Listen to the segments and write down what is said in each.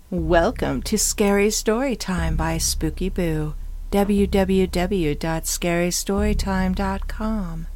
Welcome to Scary Storytime by Spooky Boo. www.scarystorytime.com.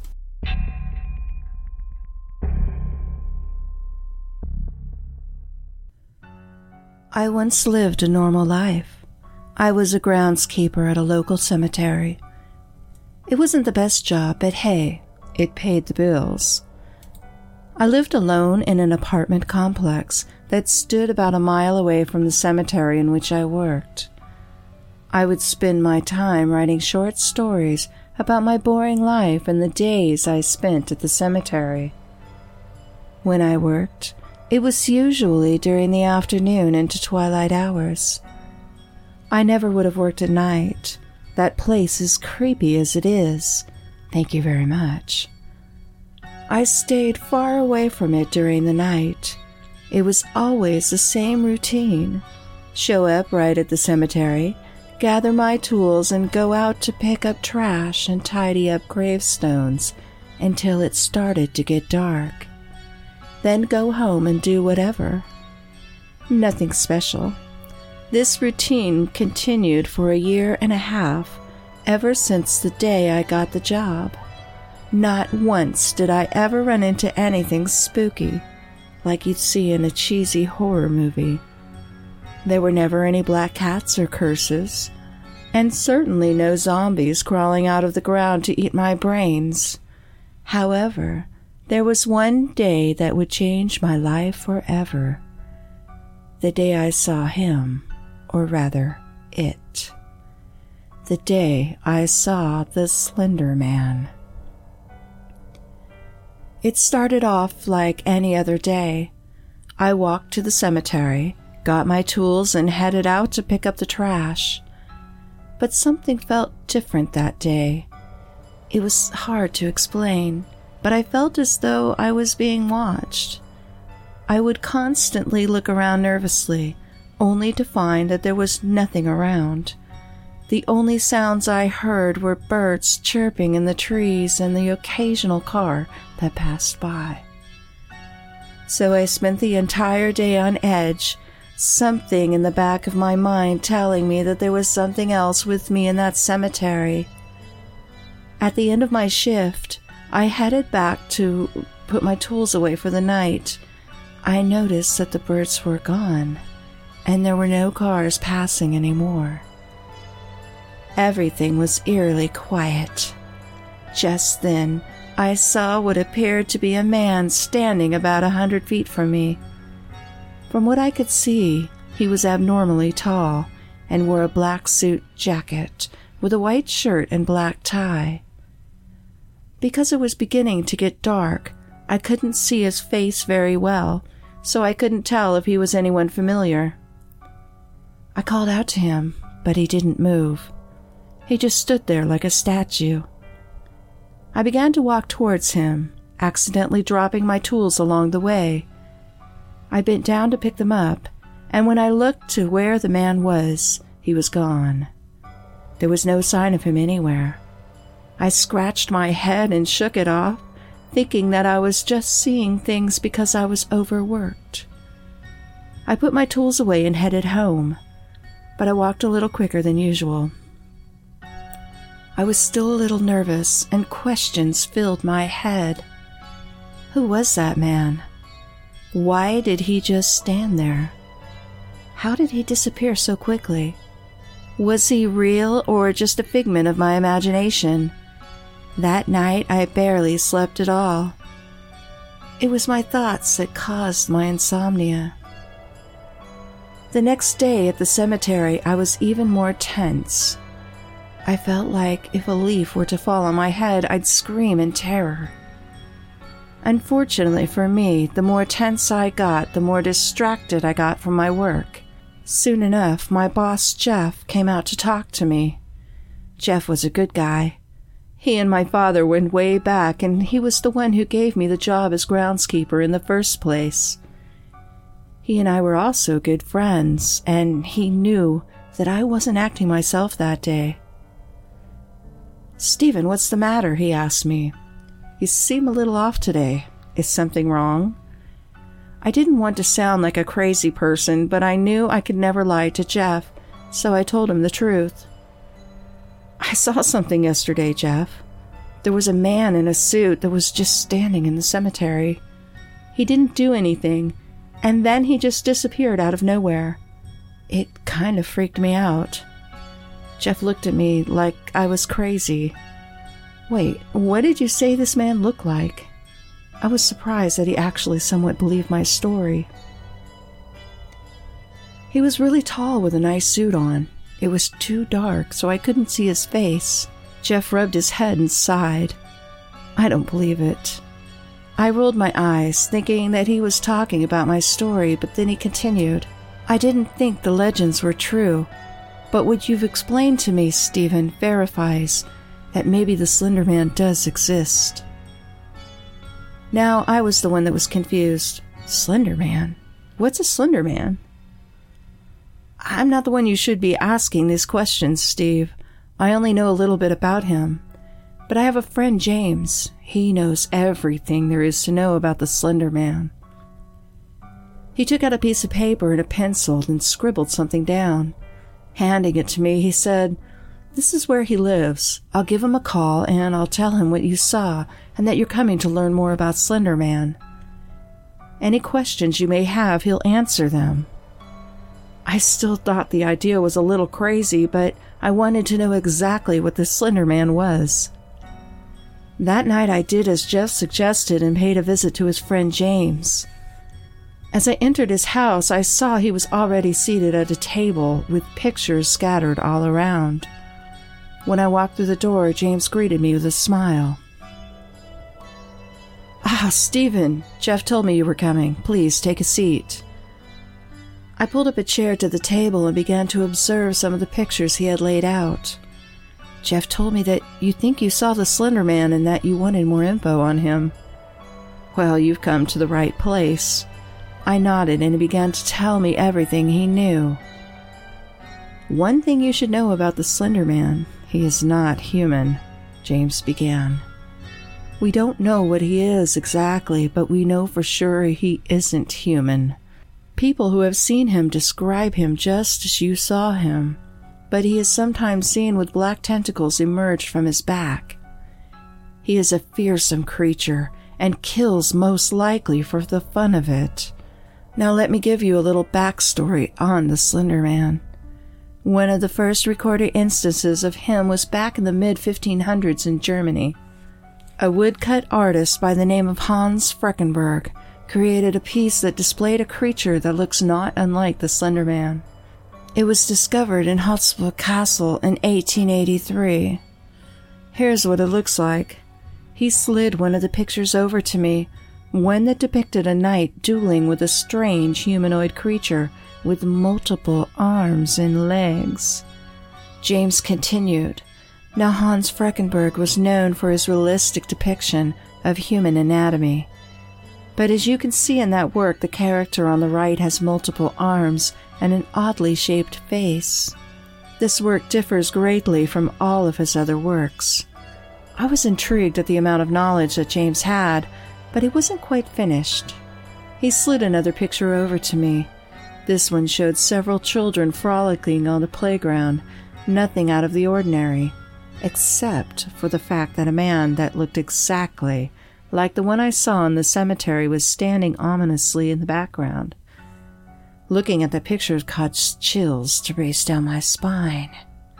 I once lived a normal life. I was a groundskeeper at a local cemetery. It wasn't the best job, but hey, it paid the bills. I lived alone in an apartment complex that stood about a mile away from the cemetery in which I worked. I would spend my time writing short stories about my boring life and the days I spent at the cemetery. When I worked, it was usually during the afternoon into twilight hours. I never would have worked at night. That place is creepy as it is. Thank you very much. I stayed far away from it during the night. It was always the same routine. Show up right at the cemetery, gather my tools, and go out to pick up trash and tidy up gravestones until it started to get dark. Then go home and do whatever. Nothing special. This routine continued for a year and a half, ever since the day I got the job. Not once did I ever run into anything spooky, like you'd see in a cheesy horror movie. There were never any black cats or curses, and certainly no zombies crawling out of the ground to eat my brains. However, there was one day that would change my life forever. The day I saw him, or rather, it. The day I saw the Slender Man. It started off like any other day. I walked to the cemetery, got my tools, and headed out to pick up the trash. But something felt different that day. It was hard to explain, but I felt as though I was being watched. I would constantly look around nervously, only to find that there was nothing around. The only sounds I heard were birds chirping in the trees and the occasional car that passed by. So I spent the entire day on edge, something in the back of my mind telling me that there was something else with me in that cemetery. At the end of my shift, I headed back to put my tools away for the night. I noticed that the birds were gone, and there were no cars passing anymore. Everything was eerily quiet. Just then, I saw what appeared to be a man standing about 100 feet from me. From what I could see, he was abnormally tall and wore a black suit jacket with a white shirt and black tie. Because it was beginning to get dark, I couldn't see his face very well, so I couldn't tell if he was anyone familiar. I called out to him, but he didn't move. He just stood there like a statue. I began to walk towards him, accidentally dropping my tools along the way. I bent down to pick them up, and when I looked to where the man was, he was gone. There was no sign of him anywhere. I scratched my head and shook it off, thinking that I was just seeing things because I was overworked. I put my tools away and headed home, but I walked a little quicker than usual. I was still a little nervous, and questions filled my head. Who was that man? Why did he just stand there? How did he disappear so quickly? Was he real or just a figment of my imagination? That night I barely slept at all. It was my thoughts that caused my insomnia. The next day at the cemetery, I was even more tense. I felt like if a leaf were to fall on my head, I'd scream in terror. Unfortunately for me, the more tense I got, the more distracted I got from my work. Soon enough, my boss, Jeff, came out to talk to me. Jeff was a good guy. He and my father went way back, and he was the one who gave me the job as groundskeeper in the first place. He and I were also good friends, and he knew that I wasn't acting myself that day. "Stephen, what's the matter?" he asked me. "You seem a little off today. Is something wrong?" I didn't want to sound like a crazy person, but I knew I could never lie to Jeff, so I told him the truth. I saw something yesterday, Jeff. There was a man in a suit that was just standing in the cemetery. He didn't do anything, and then he just disappeared out of nowhere. It kind of freaked me out. Jeff looked at me like I was crazy. Wait, what did you say this man looked like? I was surprised that he actually somewhat believed my story. He was really tall with a nice suit on. It was too dark, so I couldn't see his face. Jeff rubbed his head and sighed. I don't believe it. I rolled my eyes, thinking that he was talking about my story, but then he continued. I didn't think the legends were true, but what you've explained to me, Stephen, verifies that maybe the Slender Man does exist. Now, I was the one that was confused. Slender Man? What's a Slender Man? I'm not the one you should be asking these questions, Steve. I only know a little bit about him. But I have a friend, James. He knows everything there is to know about the Slender Man. He took out a piece of paper and a pencil and scribbled something down. Handing it to me, he said, "This is where he lives. I'll give him a call and I'll tell him what you saw and that you're coming to learn more about Slender Man. Any questions you may have, he'll answer them." I still thought the idea was a little crazy, but I wanted to know exactly what the Slender Man was. That night I did as Jeff suggested and paid a visit to his friend James. As I entered his house, I saw he was already seated at a table with pictures scattered all around. When I walked through the door, James greeted me with a smile. "Ah, Stephen, Jeff told me you were coming. Please take a seat." I pulled up a chair to the table and began to observe some of the pictures he had laid out. "Jeff told me that you think you saw the Slender Man and that you wanted more info on him." "Well, you've come to the right place." I nodded and he began to tell me everything he knew. "One thing you should know about the Slender Man, he is not human," James began. "We don't know what he is exactly, but we know for sure he isn't human. People who have seen him describe him just as you saw him, but he is sometimes seen with black tentacles emerge from his back. He is a fearsome creature and kills most likely for the fun of it. Now let me give you a little backstory on the Slender Man. One of the first recorded instances of him was back in the mid-1500s in Germany. A woodcut artist by the name of Hans Freckenberg created a piece that displayed a creature that looks not unlike the Slender Man. It was discovered in Holzburg Castle in 1883. Here's what it looks like. He slid one of the pictures over to me, one that depicted a knight dueling with a strange humanoid creature with multiple arms and legs. James continued. Now Hans Freckenberg was known for his realistic depiction of human anatomy. But as you can see in that work, the character on the right has multiple arms and an oddly shaped face. This work differs greatly from all of his other works. I was intrigued at the amount of knowledge that James had, but he wasn't quite finished. He slid another picture over to me. This one showed several children frolicking on the playground, nothing out of the ordinary, except for the fact that a man that looked exactly like the one I saw in the cemetery was standing ominously in the background. Looking at the picture caused chills to race down my spine.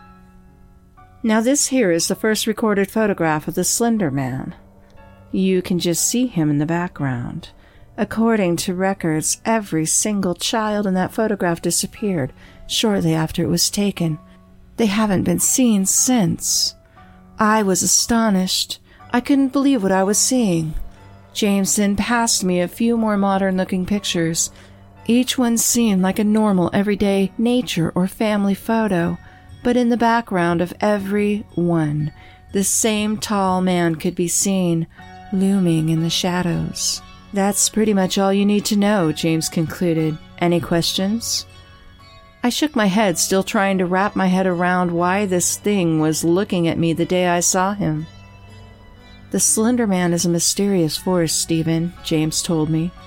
Now this here is the first recorded photograph of the Slender Man. You can just see him in the background. According to records, every single child in that photograph disappeared shortly after it was taken. They haven't been seen since. I was astonished. I couldn't believe what I was seeing. James then passed me a few more modern-looking pictures. Each one seemed like a normal, everyday nature or family photo, but in the background of every one, the same tall man could be seen, looming in the shadows. That's pretty much all you need to know, James concluded. Any questions? I shook my head, still trying to wrap my head around why this thing was looking at me the day I saw him. The Slender Man is a mysterious force, Stephen, James told me.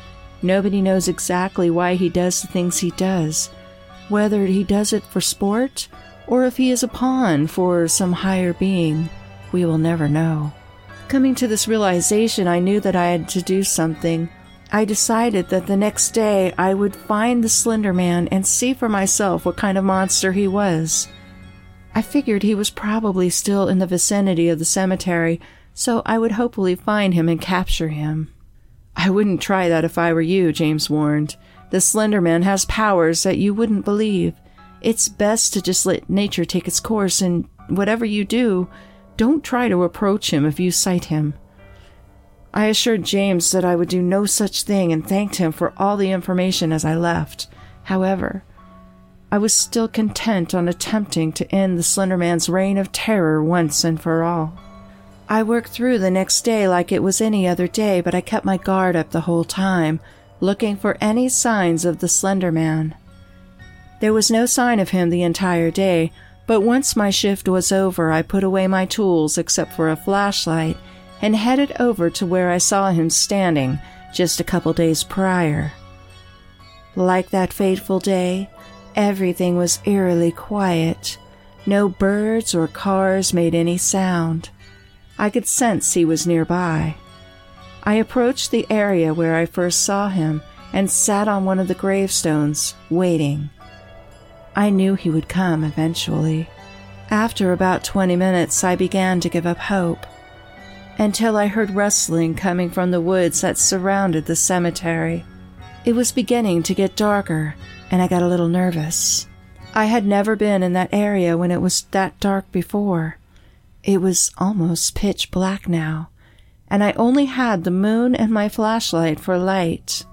Nobody knows exactly why he does the things he does, whether he does it for sport or if he is a pawn for some higher being. We will never know. Coming to this realization, I knew that I had to do something. I decided that the next day I would find the Slender Man and see for myself what kind of monster he was. I figured he was probably still in the vicinity of the cemetery, so I would hopefully find him and capture him. I wouldn't try that if I were you, James warned. The Slender Man has powers that you wouldn't believe. It's best to just let nature take its course, and whatever you do, don't try to approach him if you sight him. I assured James that I would do no such thing and thanked him for all the information as I left. However, I was still content on attempting to end the Slender Man's reign of terror once and for all. I worked through the next day like it was any other day, but I kept my guard up the whole time, looking for any signs of the Slender Man. There was no sign of him the entire day, but once my shift was over, I put away my tools except for a flashlight and headed over to where I saw him standing just a couple days prior. Like that fateful day, everything was eerily quiet. No birds or cars made any sound. I could sense he was nearby. I approached the area where I first saw him and sat on one of the gravestones, waiting. I knew he would come eventually. After about 20 minutes, I began to give up hope, until I heard rustling coming from the woods that surrounded the cemetery. It was beginning to get darker, and I got a little nervous. I had never been in that area when it was that dark before. It was almost pitch black now, and I only had the moon and my flashlight for light.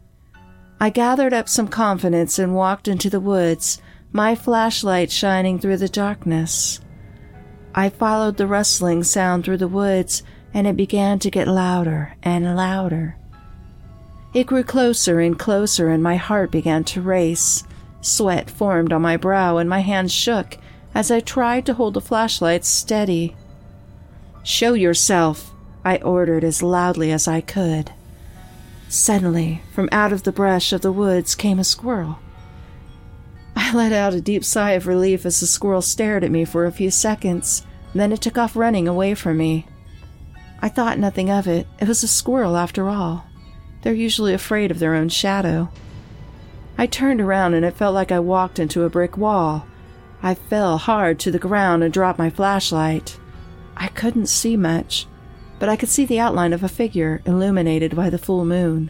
I gathered up some confidence and walked into the woods, my flashlight shining through the darkness. I followed the rustling sound through the woods, and it began to get louder and louder. It grew closer and closer, and my heart began to race. Sweat formed on my brow, and my hands shook as I tried to hold the flashlight steady. "Show yourself," I ordered as loudly as I could. Suddenly, from out of the brush of the woods came a squirrel. I let out a deep sigh of relief as the squirrel stared at me for a few seconds, then it took off running away from me. I thought nothing of it. It was a squirrel after all. They're usually afraid of their own shadow. I turned around and it felt like I walked into a brick wall. I fell hard to the ground and dropped my flashlight. I couldn't see much, but I could see the outline of a figure illuminated by the full moon.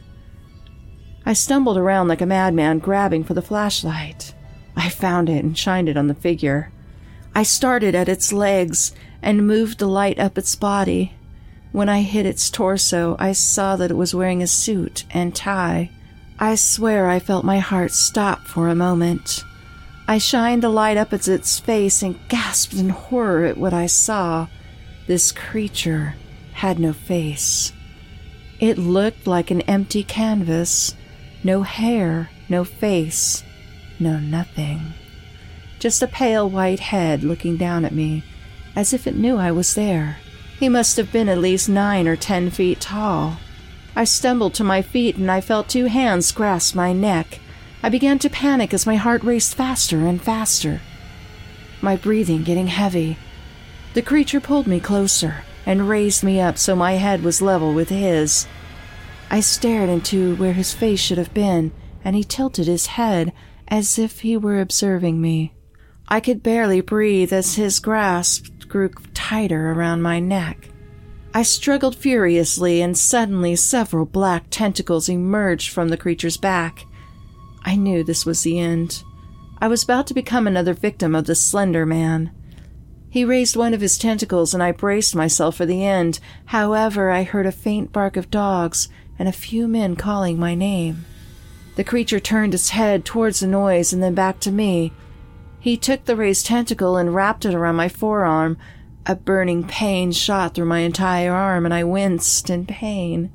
I stumbled around like a madman, grabbing for the flashlight. I found it and shined it on the figure. I started at its legs and moved the light up its body. When I hit its torso, I saw that it was wearing a suit and tie. I swear I felt my heart stop for a moment. I shined the light up at its face and gasped in horror at what I saw. This creature had no face. It looked like an empty canvas. No hair, no face, no nothing. Just a pale white head looking down at me, as if it knew I was there. He must have been at least 9 or 10 feet tall. I stumbled to my feet and I felt 2 hands grasp my neck. I began to panic as my heart raced faster and faster, my breathing getting heavy. The creature pulled me closer and raised me up so my head was level with his. I stared into where his face should have been, and he tilted his head as if he were observing me. I could barely breathe as his grasp grew tighter around my neck. I struggled furiously, and suddenly several black tentacles emerged from the creature's back. I knew this was the end. I was about to become another victim of the Slender Man. He raised one of his tentacles, and I braced myself for the end. However, I heard a faint bark of dogs and a few men calling my name. The creature turned its head towards the noise and then back to me. He took the raised tentacle and wrapped it around my forearm. A burning pain shot through my entire arm, and I winced in pain.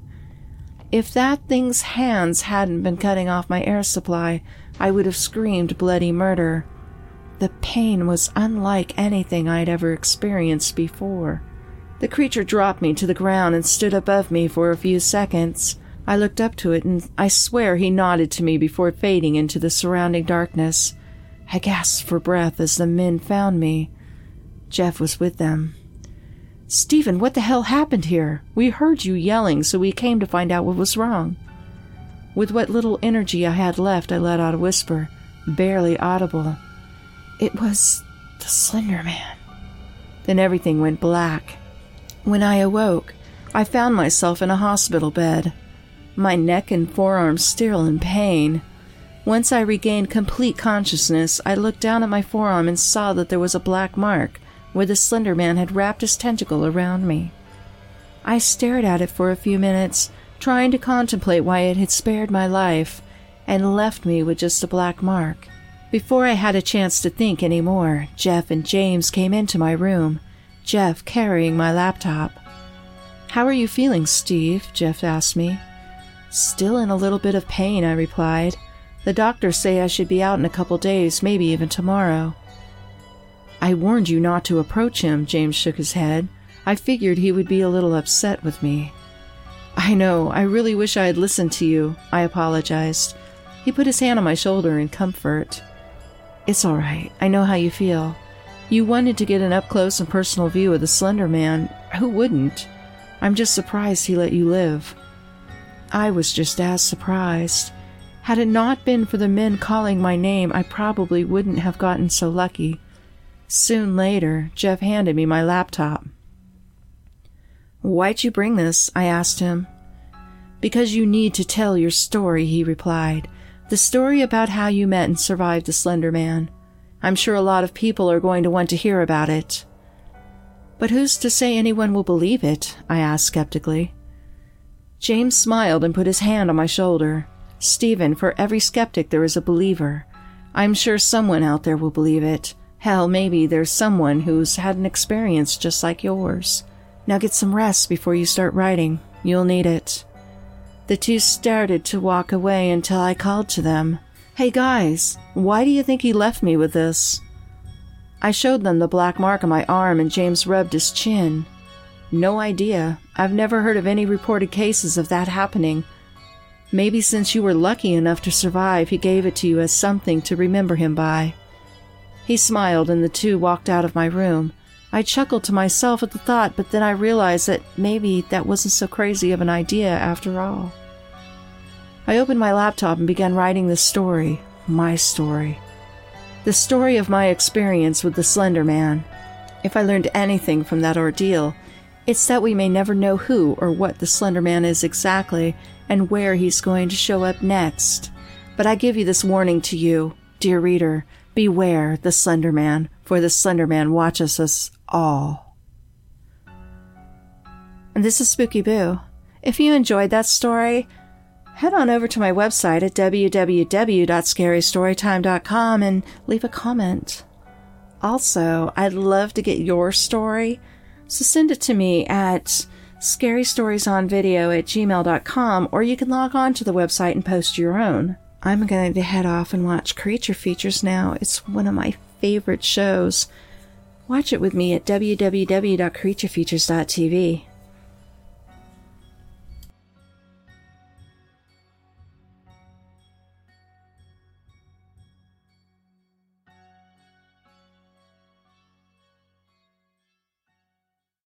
If that thing's hands hadn't been cutting off my air supply, I would have screamed bloody murder. The pain was unlike anything I'd ever experienced before. The creature dropped me to the ground and stood above me for a few seconds. I looked up to it, and I swear he nodded to me before fading into the surrounding darkness. I gasped for breath as the men found me. Jeff was with them. "Stephen, what the hell happened here? We heard you yelling, so we came to find out what was wrong." With what little energy I had left, I let out a whisper, barely audible. "It was the Slender Man." Then everything went black. When I awoke, I found myself in a hospital bed, my neck and forearms still in pain. Once I regained complete consciousness, I looked down at my forearm and saw that there was a black mark where the Slender Man had wrapped his tentacle around me. I stared at it for a few minutes, trying to contemplate why it had spared my life and left me with just a black mark. Before I had a chance to think any more, Jeff and James came into my room, Jeff carrying my laptop. "How are you feeling, Steve?" Jeff asked me. "Still in a little bit of pain," I replied. "The doctors say I should be out in a couple days, maybe even tomorrow." "I warned you not to approach him," James shook his head. "I figured he would be a little upset with me." "I know, I really wish I had listened to you," I apologized. He put his hand on my shoulder in comfort. "It's all right, I know how you feel. You wanted to get an up-close and personal view of the Slender Man. Who wouldn't? I'm just surprised he let you live." I was just as surprised. Had it not been for the men calling my name, I probably wouldn't have gotten so lucky. Soon later, Jeff handed me my laptop. "Why'd you bring this?" I asked him. "Because you need to tell your story," he replied. "The story about how you met and survived the Slender Man. I'm sure a lot of people are going to want to hear about it." "But who's to say anyone will believe it?" I asked skeptically. James smiled and put his hand on my shoulder. "Stephen, for every skeptic there is a believer. I'm sure someone out there will believe it. Hell, maybe there's someone who's had an experience just like yours. Now get some rest before you start writing. You'll need it." The two started to walk away until I called to them. "Hey guys, why do you think he left me with this?" I showed them the black mark on my arm, and James rubbed his chin. "No idea. I've never heard of any reported cases of that happening. Maybe since you were lucky enough to survive, he gave it to you as something to remember him by." He smiled, and the two walked out of my room. I chuckled to myself at the thought, but then I realized that maybe that wasn't so crazy of an idea after all. I opened my laptop and began writing the story, my story. The story of my experience with the Slender Man. If I learned anything from that ordeal, it's that we may never know who or what the Slender Man is exactly and where he's going to show up next. But I give you this warning to you, dear reader, beware the Slender Man, for the Slender Man watches us all. And this is Spooky Boo. If you enjoyed that story, head on over to my website at www.scarystorytime.com and leave a comment. Also, I'd love to get your story, so send it to me at scarystoriesonvideo@gmail.com, or you can log on to the website and post your own. I'm going to head off and watch Creature Features now. It's one of my favorite shows. Watch it with me at www.creaturefeatures.tv.